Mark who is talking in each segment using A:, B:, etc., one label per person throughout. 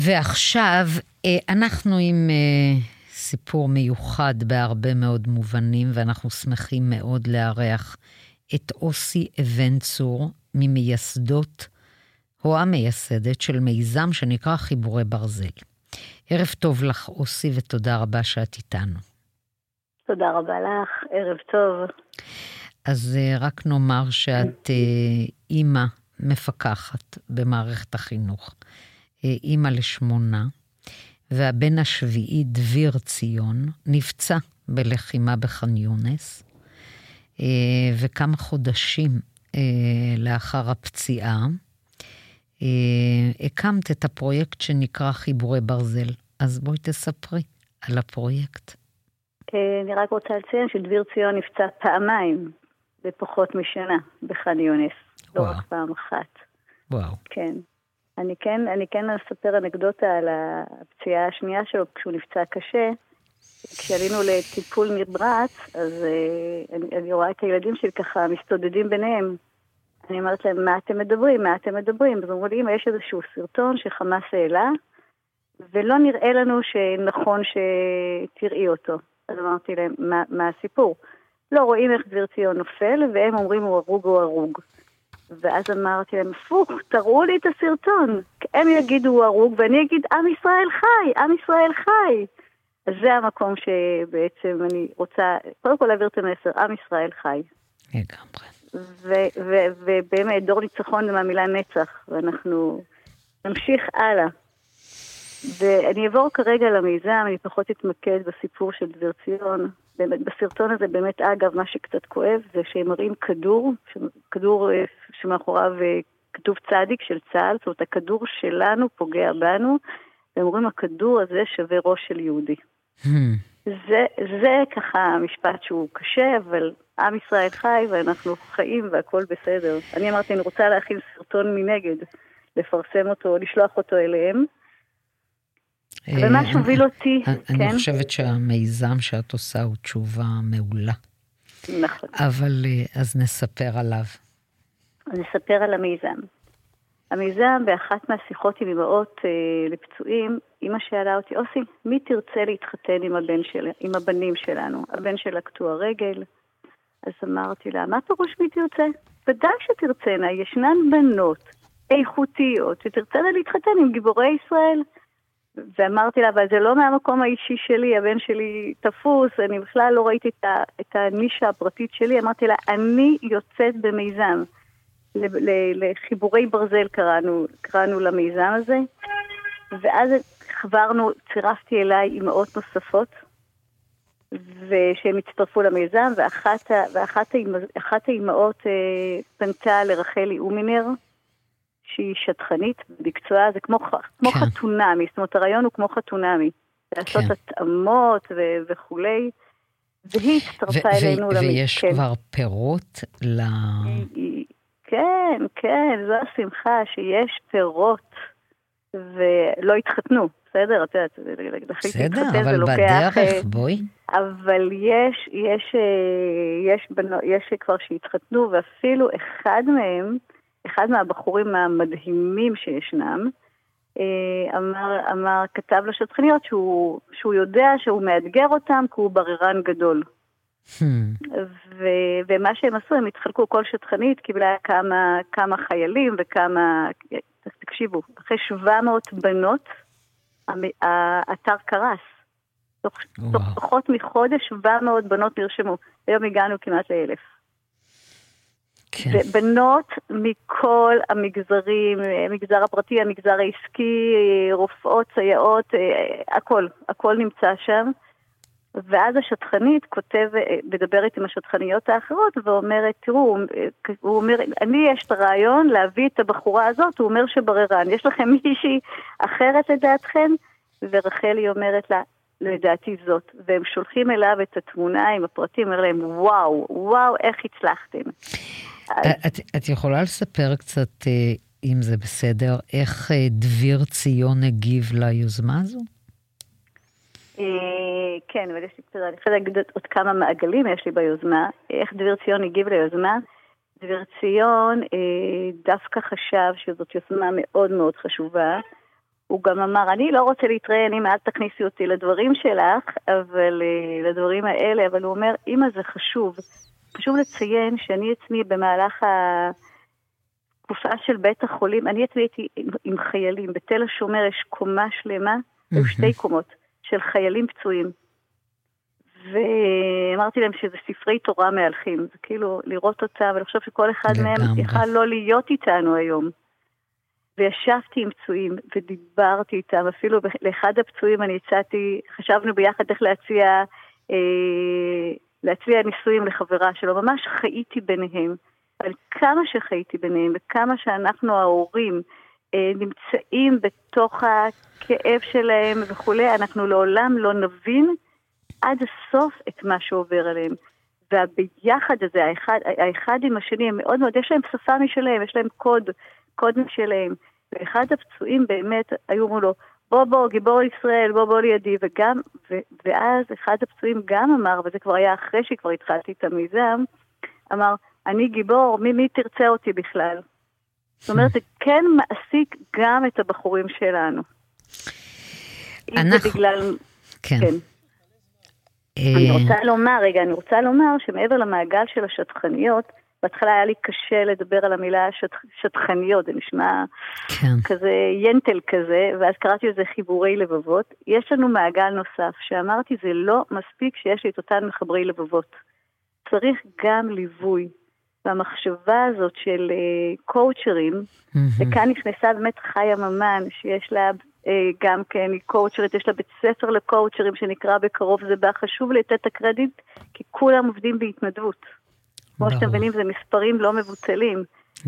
A: ועכשיו אנחנו עם סיפור מיוחד בהרבה מאוד מובנים, ואנחנו שמחים מאוד לארח את אוסי אבן צור, ממייסדות או המייסדת של מיזם שנקרא חיבורי ברזל. ערב טוב לך אוסי, ותודה רבה שאת איתנו.
B: תודה רבה לך, ערב טוב.
A: אז רק נאמר שאת אימא מפקחת במערכת החינוך, אימא ל8, והבן השביעי דביר ציון נפצע בלחימה בח'אן יונס, וכמה חודשים לאחר הפציעה, הקמת את הפרויקט שנקרא חיבורי ברזל. אז בואי תספרי על הפרויקט.
B: אני רק רוצה לציין שדביר ציון נפצע פעמיים בפחות משנה בח'אן יונס, לא רק פעם אחת.
A: וואו.
B: כן. אני כן אספר אנקדוטה על הפציעה השנייה שלו כשהוא נפצע קשה. כשעלינו לטיפול נמרץ, אז אני רואה את הילדים שלי ככה מסתודדים ביניהם. אני אומרת להם, מה אתם מדברים? אז אמרו לי, יש איזשהו סרטון שחמאס העלה, ולא נראה לנו שנכון שתראי אותו. אז אמרתי להם, מה הסיפור? לא רואים איך דביר ציון נופל, והם אומרים, הוא הרוג. ואז אמרתי להם, הפוך, תראו לי את הסרטון. הם יגידו, הוא הרוג, ואני אגיד, עם ישראל חי. אז זה המקום שבעצם אני רוצה, קודם כל להעביר את המסר, עם ישראל חי.
A: לגמרי.
B: ובאמת, דור ניצחון מהמילה נצח, ואנחנו נמשיך הלאה. ואני אעבור כרגע למיזם, אני פחות אתמקד בסיפור של דביר ציון. בסרטון הזה באמת, אגב, מה שקצת כואב, זה שהם מראים כדור שמאחוריו כתוב צדיק של צה"ל, זאת אומרת, הכדור שלנו פוגע בנו, והם אומרים, הכדור הזה שווה ראש של יהודי. זה ככה משפט שהוא קשה, אבל עם ישראל חי ואנחנו חיים והכל בסדר. אני אמרתי, אני רוצה להכין סרטון מנגד, לפרסם אותו, לשלוח אותו אליהם. ומה שהוביל אותי,
A: אני חושבת שהמיזם שאת עושה הוא תשובה מעולה.
B: נכון.
A: אבל אז נספר עליו.
B: נספר על המיזם. המיזם, באחת מהשיחות עם אמאות לפצועים, אמא שאלה אותי, אוסי, מי תרצה להתחתן עם הבנים שלנו? הבן שלה קטוע רגל. אז אמרתי לה, מה פירוש מי תרצה? ודאי שתרצנה, ישנן בנות איכותיות, שתרצנה להתחתן עם גיבורי ישראל. ואמרתי לה, אבל זה לא מהמקום האישי שלי, הבן שלי תפוס, אני בכלל לא ראיתי את הנישה הפרטית שלי. אמרתי לה, אני יוצאת במיזם. לחיבורי ברזל קראנו למיזם הזה, ואז צירפתי אליי אמאות נוספות, ושהם הצטרפו למיזם, ואחת האמאות פנתה לרחלי אומינר, שהיא שטחנית בקצועה, זה כמו חתונמי, זאת אומרת הרעיון הוא כמו חתונמי, לעשות התאמות וכולי, והיא הצטרפה אלינו למיזם.
A: ויש כבר פירות
B: כן, זו השמחה שיש פירות ולא התחתנו, בסדר?
A: בסדר, אבל בדרך, בואי.
B: אבל יש כבר שהתחתנו, ואפילו אחד מהבחורים המדהימים שישנם, כתב לשטחניות שהוא יודע שהוא מאתגר אותם, כי הוא בררן גדול. ומה שהם עשו, הם התחלקו, כל שטחנית קיבלה כמה חיילים וכמה, תקשיבו, אחרי 700 בנות האתר קרס, תוך פחות מחודש 700 בנות נרשמו, היום הגענו כמעט ל1,000. ובנות מכל המגזרים, המגזר הפרטי, המגזר העסקי, רופאות, סייעות, הכל נמצא שם. ואז השטחנית מדברת עם השטחניות האחרות, ואומרת, תראו, הוא אומר, יש את הרעיון להביא את הבחורה הזאת, הוא אומר שבררן, יש לכם מישהי אחרת לדעתכם? ורחלי אומרת לה, לדעתי זאת, והם שולחים אליו את התמונה עם הפרטים, אומר להם, וואו, איך הצלחתם.
A: את יכולה לספר קצת, אם זה בסדר, איך דביר ציון הגיב ליוזמה הזו?
B: כן, אבל יש לי אני חייבת להגיד עוד כמה מעגלים יש לי ביוזמה. איך דביר ציון הגיב ליוזמה? דביר ציון דווקא חשב שזאת יוזמה מאוד מאוד חשובה. הוא גם אמר, אני לא רוצה להתראיין, אם אל תכניסי אותי לדברים שלך, אבל לדברים האלה, אבל הוא אומר, אמא זה חשוב. חשוב לציין שאני עצמי במהלך התקופה של בית החולים, אני עצמי הייתי עם חיילים, בתל השומר יש קומה שלמה, שתי קומות של חיילים פצועים. ואמרתי להם שזה ספרי תורה מהלכים, זה כאילו לראות אותם, ואני חושב שכל אחד מהם יכל לא להיות איתנו היום. וישבתי עם פצועים ודיברתי איתם, אפילו לאחד הפצועים אני הצעתי, חשבנו ביחד איך להציע נישואים לחברה שלו, ממש חייתי ביניהם, אבל כמה שחייתי ביניהם וכמה שאנחנו ההורים נמצאים בתוך הכאב שלהם וכו', אנחנו לעולם לא נבין עד הסוף את מה שעובר עליהם. והביחד הזה, האחד עם השני, הם מאוד מאוד, יש להם שפה משלהם, יש להם קוד משלהם. ואחד הפצועים באמת היו אמרו לו, בוא, גיבור ישראל, בוא לידי, ואז אחד הפצועים גם אמר, וזה כבר היה אחרי שכבר התחלתי את המיזם, אמר, אני גיבור, מי תרצה אותי בכלל? זאת אומרת, זה כן מעסיק גם את הבחורים שלנו. אם זה בגלל...
A: כן.
B: אני רוצה לומר שמעבר למעגל של השטחניות, בהתחלה היה לי קשה לדבר על המילה שטחניות, זה נשמע כזה ינטל כזה, ואז קראתי לזה חיבורי לבבות. יש לנו מעגל נוסף, שאמרתי זה לא מספיק שיש לי את אותן מחברי לבבות. צריך גם ליווי, והמחשבה הזאת של קואוצ'רים, וכאן נכנסה באמת חיה ממן, שיש לה גם כן קואוצ'רית, יש לה בית ספר לקואוצ'רים שנקרא בקרוב, זה חשוב לתת את הקרדיט, כי כולם עובדים בהתנדבות. כמו שאתם מבינים, זה מספרים לא מבוטלים.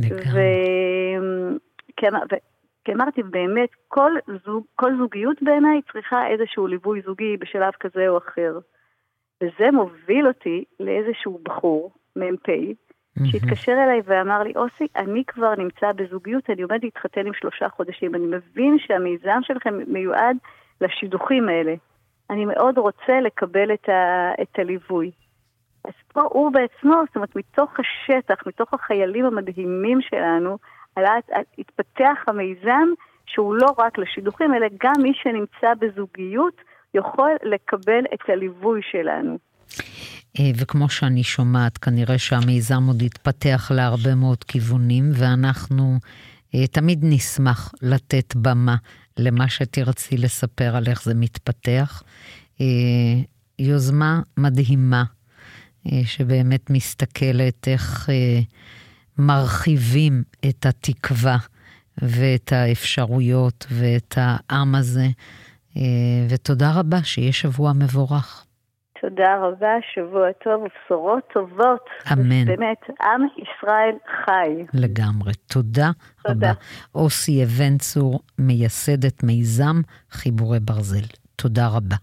B: כי אמרתי, באמת, כל זוגיות בעיניי צריכה איזשהו ליווי זוגי בשלב כזה או אחר. וזה מוביל אותי לאיזשהו בחור, מ"פ, שהתקשר אליי ואמר לי, אוסי, אני כבר נמצא בזוגיות, אני עומד להתחתן עם 3 חודשים, אני מבין שהמיזם שלכם מיועד לשידוכים האלה. אני מאוד רוצה לקבל את הליווי. אז פה הוא בעצמו, זאת אומרת, מתוך השטח, מתוך החיילים המדהימים שלנו, התפתח המיזם שהוא לא רק לשידוכים, אלא גם מי שנמצא בזוגיות יכול לקבל את הליווי שלנו.
A: וכמו שאני שומעת, כנראה שהמיזם עוד יתפתח להרבה מאוד כיוונים, ואנחנו תמיד נשמח לתת במה למה שתרצי לספר על איך זה מתפתח. יוזמה מדהימה, שבאמת מסתכלת איך מרחיבים את התקווה ואת האפשרויות ואת העם הזה, ותודה רבה, שיהיה שבוע מבורך.
B: תודה רבה, שבוע טוב ובשורות טובות.
A: אמן.
B: באמת, עם ישראל חי.
A: לגמרי, תודה רבה. אוסי אבן צור, מייסדת מיזם חיבורי ברזל. תודה רבה.